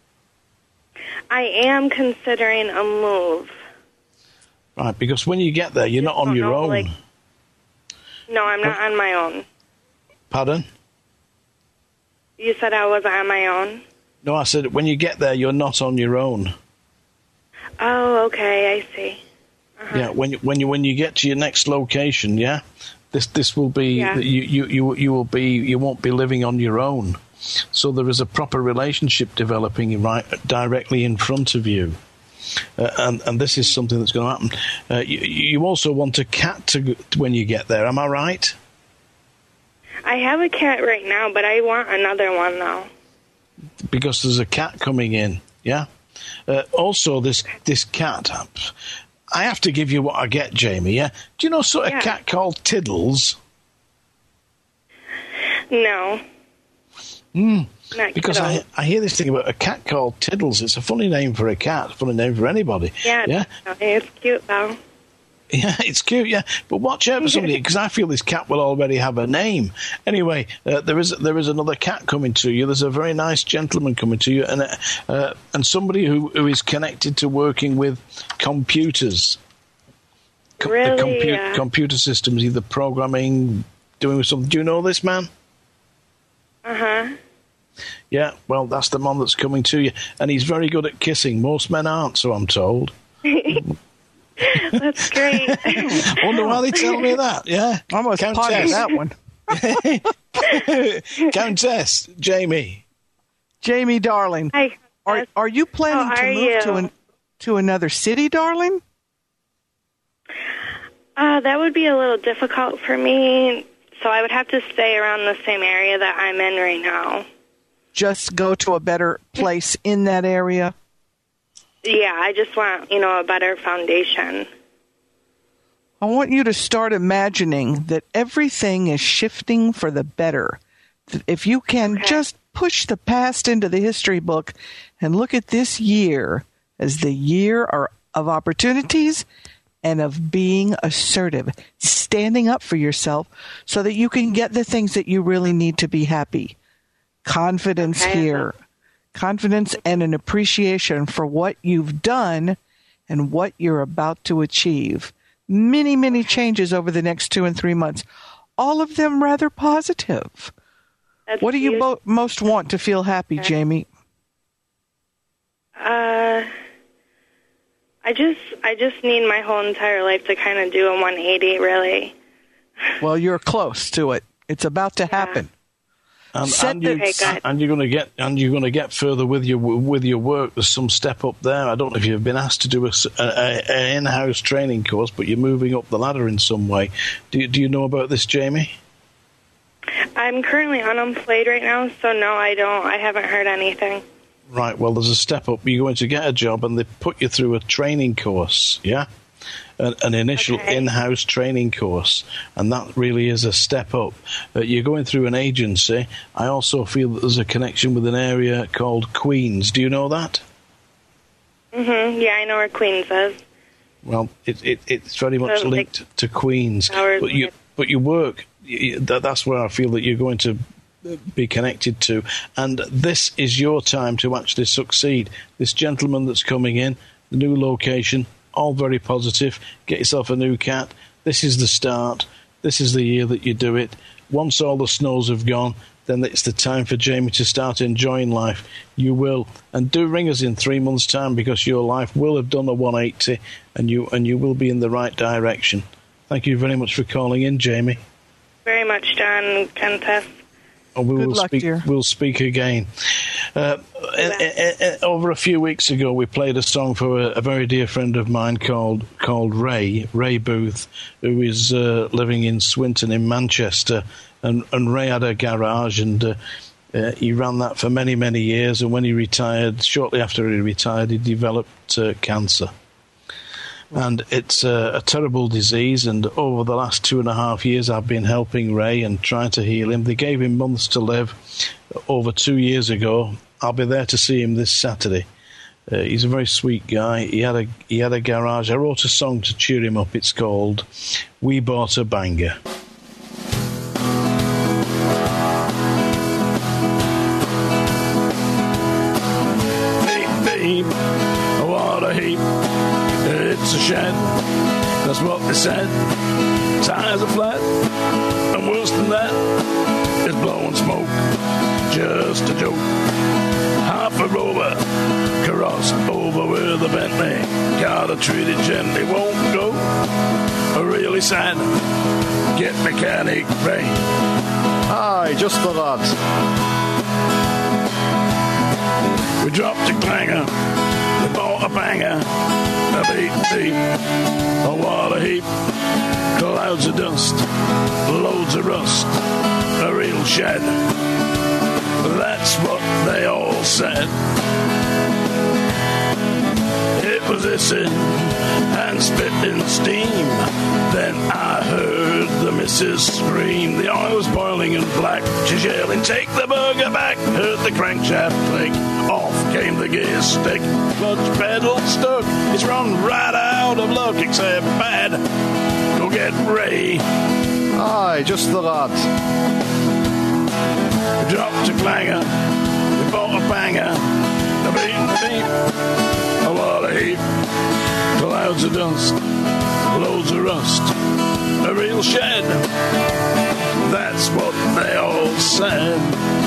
I am considering a move. Right, because when you get there, you're not on your know, own. Like, no, I'm not on my own. Pardon? You said I wasn't on my own? No, I said when you get there, you're not on your own. Oh, okay, I see. Uh-huh. Yeah, when you, when you when you get to your next location, yeah, this this will be yeah. you, you you you will be you won't be living on your own. So there is a proper relationship developing right directly in front of you, uh, and and this is something that's going to happen. Uh, you, you also want a cat to when you get there. Am I right? I have a cat right now, but I want another one now. Because there's a cat coming in, yeah? Uh, also, this this cat, I have to give you what I get, Jamie, yeah? Do you know sort of yeah. a cat called Tiddles? No. Mm. Not because I, I hear this thing about a cat called Tiddles. It's a funny name for a cat, a funny name for anybody. Yeah, yeah? It's cute, though. Yeah, it's cute, yeah. But watch out for somebody, because I feel this cat will already have a name. Anyway, uh, there is there is another cat coming to you. There's a very nice gentleman coming to you, and uh, uh, and somebody who, who is connected to working with computers. Com- really? The compu- yeah. Computer systems, either programming, doing something. Do you know this man? Uh-huh. Yeah, well, that's the man that's coming to you. And he's very good at kissing. Most men aren't, so I'm told. That's great. I wonder why they tell me that, yeah? I almost potted that one. Countess, Jamie, Jamie, darling. Hi. Are are you planning How to are move you? to an to another city, darling? Uh, that would be a little difficult for me, so I would have to stay around the same area that I'm in right now. Just go to a better place in that area? Yeah, I just want, you know, a better foundation. I want you to start imagining that everything is shifting for the better. That if you can Okay. just push the past into the history book and look at this year as the year are- of opportunities and of being assertive, standing up for yourself so that you can get the things that you really need to be happy. Confidence Okay. here. Confidence and an appreciation for what you've done and what you're about to achieve. Many, many changes over the next two and three months. All of them rather positive. That's What do you beautiful. bo- most want to feel happy, Jamie? Uh, I just, I just need my whole entire life to kind of do a one eighty, really. Well, you're close to it. It's about to happen. And, Set and, you, the- Okay, good. and you're going to get and you're going to get further with your with your work. There's some step up there. I don't know if you've been asked to do a, a, a in-house training course, but you're moving up the ladder in some way. Do you, do you know about this, Jamie? I'm currently unemployed right now, so no, I don't. I haven't heard anything. Right. Well, there's a step up. You're going to get a job, and they put you through a training course. Yeah. An, an initial Okay. in-house training course, and that really is a step up. Uh, you're going through an agency. I also feel that there's a connection with an area called Queens. Do you know that? Mhm. Yeah, I know where Queens is. Well, it, it, it's very much So, like, linked to Queens, hours but you away. but you work. You, that, that's where I feel that you're going to be connected to, and this is your time to actually succeed. This gentleman that's coming in, the new location, all very positive. Get yourself a new cat. This is the start. This is the year that you do it. Once all the snows have gone, then it's the time for Jamie to start enjoying life. You will. And do ring us in three months' time, because your life will have done a one eighty, and you and you will be in the right direction. Thank you very much for calling in, Jamie. Very much, John and Kenteth. And we Good will luck, speak. dear. We'll speak again. Uh, uh, uh, over a few weeks ago, we played a song for a, a very dear friend of mine called called Ray Ray Booth, who is uh, living in Swinton in Manchester, and, and Ray had a garage, and uh, uh, he ran that for many many years. And when he retired, shortly after he retired, he developed uh, cancer. And it's a, a terrible disease, and over the last two and a half years I've been helping Ray and trying to heal him. They gave him months to live over two years ago. I'll be there to see him this Saturday. Uh, he's a very sweet guy. He had a he had a garage. I wrote a song to cheer him up. It's called We Bought a Banger. Beep, beep, what a heap. It's a shed, that's what they said. Tires are flat, and worse than that, it's blowing smoke. Just a joke. Half a rover, crossed over with a Bentley. Gotta treat it gently, won't go. Really sad. Get mechanic Ray. Aye, just the lads. We dropped a clanger, we bought a banger. A beat beat, a what a heap. Clouds of dust, loads of rust. A real shed, that's what they all said. It was hissing and spitting steam. Then I heard the missus scream. The oil was boiling and black. She's yelling, take the burger back. Heard the crankshaft click. Off came the gear stick. Clutch pedal stuck. It's run right out of luck, except bad. Go get Ray. Aye, just the lads. We dropped a clanger. We bought a banger. A beat, beat. A what a heap. Clouds of dust. Loads of rust. A real shed. That's what they all said.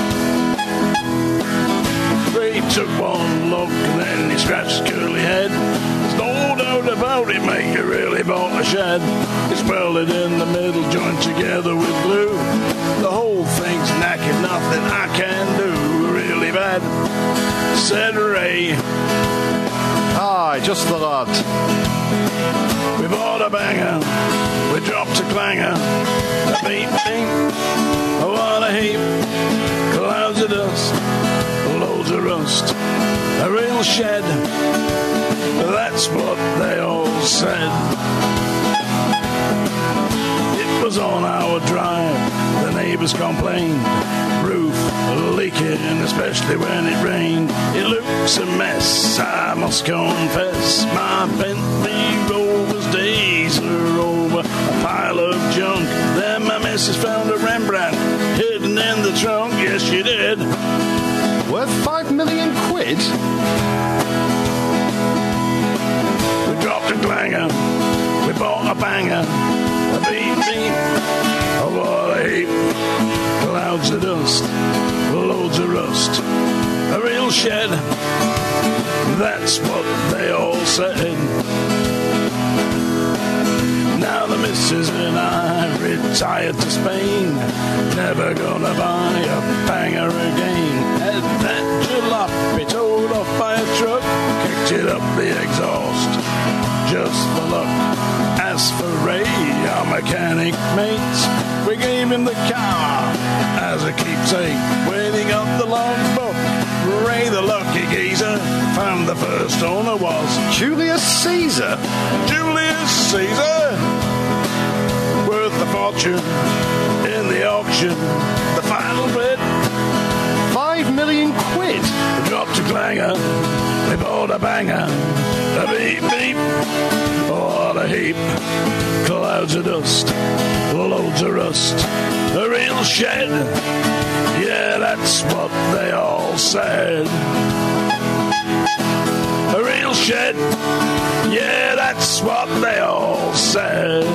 Ray took one look and then he scratched his curly head. There's no doubt about it, mate, you really bought a shed. It's welded in the middle, joined together with glue. The whole thing's knackered, nothing I can do. Really bad. said Ray. Aye, just the lad. We bought a banger, we dropped a clanger, a beat beat, oh what a heap, clouds of dust, loads of rust, a real shed, that's what they all said. It was on our drive, the neighbours complained, roof leaking, especially when it rained. It looks a mess, I must confess. My Bentley Rover's days are over, a pile of junk. Then my missus found a Rembrandt hidden in the trunk. Yes, she did. Worth five million quid? We dropped a clanger, we bought a banger, a beep beep, oh what a heap, clouds of dust, loads of rust, a real shed, that's what they all said. Now the missus and I retired to Spain, never gonna buy a banger again. Had that jalopy towed off by a truck, kicked it up the exhaust, just for luck. As for Ray, our mechanic mate, we gave him the car as a keepsake. When he got the logbook, Ray the lucky geezer found the first owner was Julius Caesar. Julius Caesar, worth a fortune in the auction. The final bid, five million quid. We dropped a clanger, we bought a banger, a beep beep, what a heap, clouds of dust, loads of rust, a real shed, yeah, that's what they all said. A real shed, yeah, that's what they all said.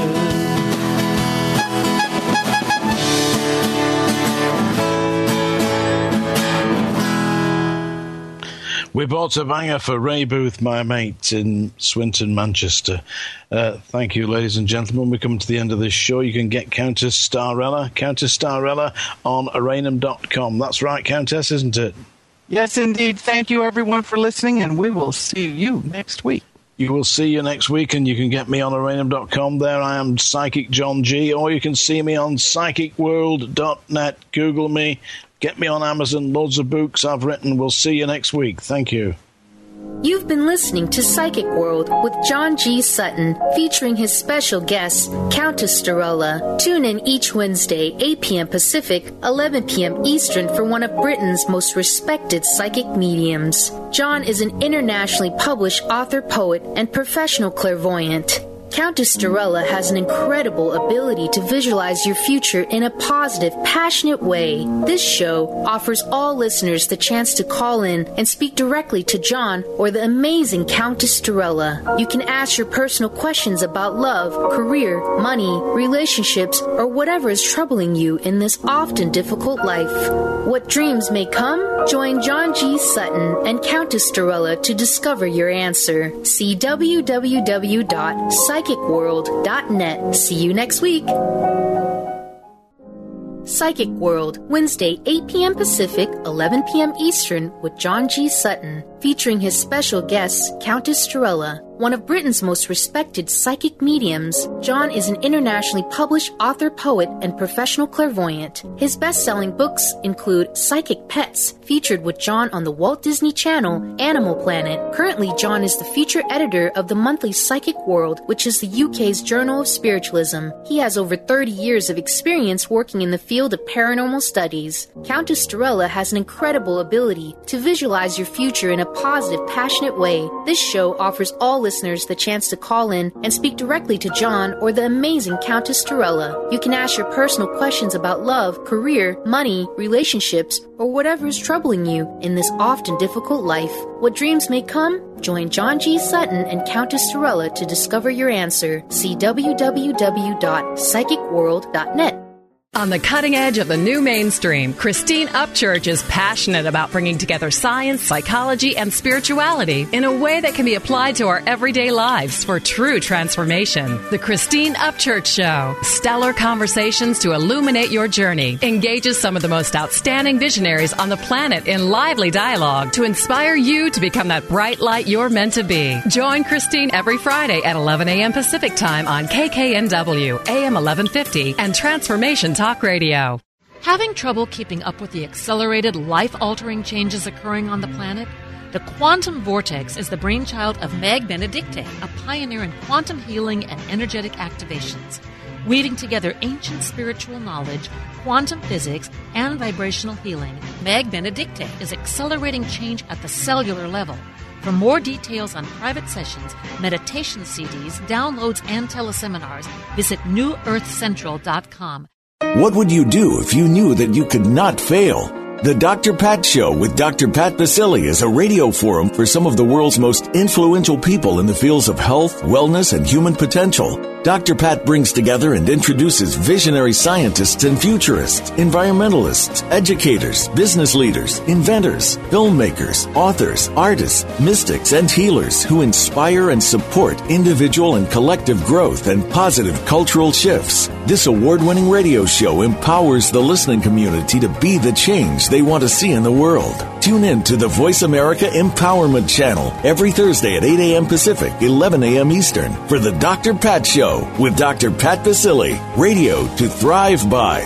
We bought a banger for Ray Booth, my mate, in Swinton, Manchester. Uh, thank you, ladies and gentlemen. We're coming to the end of this show. You can get Countess Starella, Countess Starella on Araynham dot com. That's right, Countess, isn't it? Yes, indeed. Thank you, everyone, for listening, and we will see you next week. You will see you next week, and you can get me on Araynham dot com. There I am, Psychic John G, or you can see me on psychic world dot net. Google me. Get me on Amazon. Loads of books I've written. We'll see you next week. Thank you. You've been listening to Psychic World with John G. Sutton, featuring his special guest, Countess Starella. Tune in each Wednesday, eight p.m. Pacific, eleven p.m. Eastern, for one of Britain's most respected psychic mediums. John is an internationally published author, poet, and professional clairvoyant. Countess Starella has an incredible ability to visualize your future in a positive, passionate way. This show offers all listeners the chance to call in and speak directly to John or the amazing Countess Starella. You can ask your personal questions about love, career, money, relationships, or whatever is troubling you in this often difficult life. What dreams may come? Join John G. Sutton and Countess Starella to discover your answer. See w w w dot psychic world dot net. See you next week. Psychic World, Wednesday, eight p.m. Pacific, eleven p.m. Eastern, with John G. Sutton, featuring his special guest, Countess Starella. One of Britain's most respected psychic mediums, John is an internationally published author, poet, and professional clairvoyant. His best-selling books include Psychic Pets, featured with John on the Walt Disney Channel, Animal Planet. Currently, John is the feature editor of the monthly Psychic World, which is the U K's Journal of Spiritualism. He has over thirty years of experience working in the field of paranormal studies. Countess Starella has an incredible ability to visualize your future in a positive, passionate way. This show offers all listeners the chance to call in and speak directly to John or the amazing Countess Starella. You can ask your personal questions about love, career, money, relationships, or whatever is troubling you in this often difficult life. What dreams may come? Join John G. Sutton and Countess Starella to discover your answer. See w w w dot psychic world dot net. On the cutting edge of the new mainstream, Christine Upchurch is passionate about bringing together science, psychology, and spirituality in a way that can be applied to our everyday lives for true transformation. The Christine Upchurch Show, stellar conversations to illuminate your journey, engages some of the most outstanding visionaries on the planet in lively dialogue to inspire you to become that bright light you're meant to be. Join Christine every Friday at eleven a.m. Pacific Time on K K N W, A M eleven fifty, and Transformation Talk Radio. Having trouble keeping up with the accelerated, life-altering changes occurring on the planet? The Quantum Vortex is the brainchild of Meg Benedicte, a pioneer in quantum healing and energetic activations. Weaving together ancient spiritual knowledge, quantum physics, and vibrational healing, Meg Benedicte is accelerating change at the cellular level. For more details on private sessions, meditation C Ds, downloads, and teleseminars, visit new earth central dot com. What would you do if you knew that you could not fail? The Doctor Pat Show with Doctor Pat Basile is a radio forum for some of the world's most influential people in the fields of health, wellness, and human potential. Doctor Pat brings together and introduces visionary scientists and futurists, environmentalists, educators, business leaders, inventors, filmmakers, authors, artists, mystics, and healers who inspire and support individual and collective growth and positive cultural shifts. This award-winning radio show empowers the listening community to be the change they want to see in the world. Tune in to the Voice America Empowerment Channel every Thursday at eight a.m. Pacific, eleven a.m. Eastern for the Doctor Pat Show with Doctor Pat Basile. Radio to thrive by.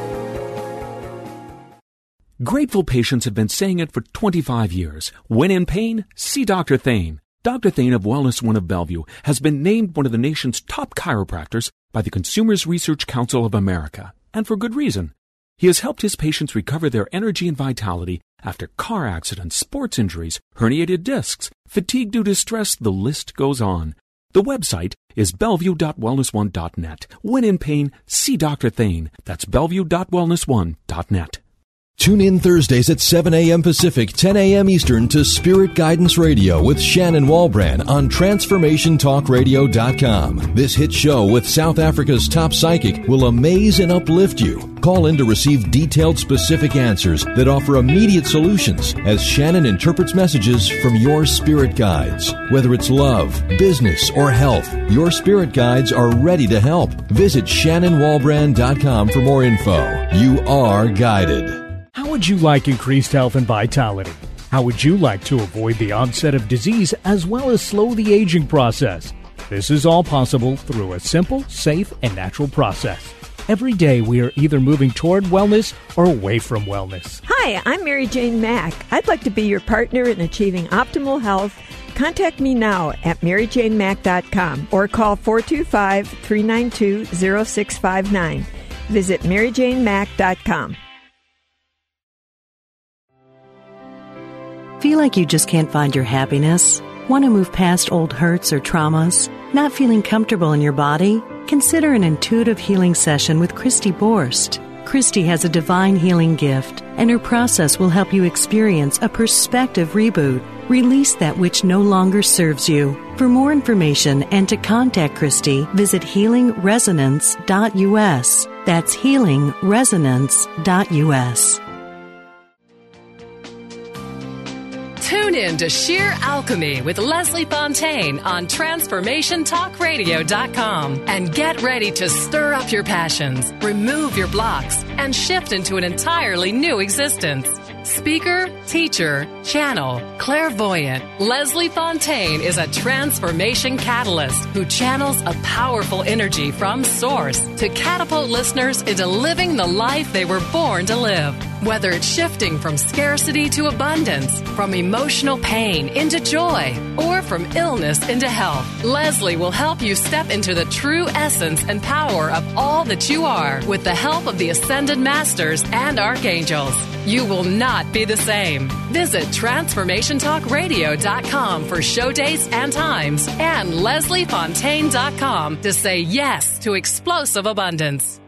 Grateful patients have been saying it for twenty-five years. When in pain, see Doctor Thane. Doctor Thane of Wellness One of Bellevue has been named one of the nation's top chiropractors by the Consumers Research Council of America, and for good reason. He has helped his patients recover their energy and vitality after car accidents, sports injuries, herniated discs, fatigue due to stress, the list goes on. The website is bellevue dot wellness one dot net. When in pain, see Doctor Thane. That's bellevue dot wellness one dot net. Tune in Thursdays at seven a.m. Pacific, ten a.m. Eastern to Spirit Guidance Radio with Shannon Walbrand on transformation talk radio dot com. This hit show with South Africa's top psychic will amaze and uplift you. Call in to receive detailed, specific answers that offer immediate solutions as Shannon interprets messages from your spirit guides. Whether it's love, business, or health, your spirit guides are ready to help. Visit shannon walbrand dot com for more info. You are guided. How would you like increased health and vitality? How would you like to avoid the onset of disease as well as slow the aging process? This is all possible through a simple, safe, and natural process. Every day we are either moving toward wellness or away from wellness. Hi, I'm Mary Jane Mack. I'd like to be your partner in achieving optimal health. Contact me now at mary jane mack dot com or call four two five, three nine two, zero six five nine. Visit mary jane mack dot com. Feel like you just can't find your happiness? Want to move past old hurts or traumas? Not feeling comfortable in your body? Consider an intuitive healing session with Christy Borst. Christy has a divine healing gift, and her process will help you experience a perspective reboot. Release that which no longer serves you. For more information and to contact Christy, visit healing resonance dot u s. That's healing resonance dot u s. Tune in to Sheer Alchemy with Leslie Fontaine on transformation talk radio dot com and get ready to stir up your passions, remove your blocks, and shift into an entirely new existence. Speaker, teacher, channel, clairvoyant, Leslie Fontaine is a transformation catalyst who channels a powerful energy from Source to catapult listeners into living the life they were born to live. Whether it's shifting from scarcity to abundance, from emotional pain into joy, or from illness into health, Leslie will help you step into the true essence and power of all that you are with the help of the Ascended Masters and Archangels. You will not be the same. Visit transformation talk radio dot com for show dates and times and leslie fontaine dot com to say yes to explosive abundance.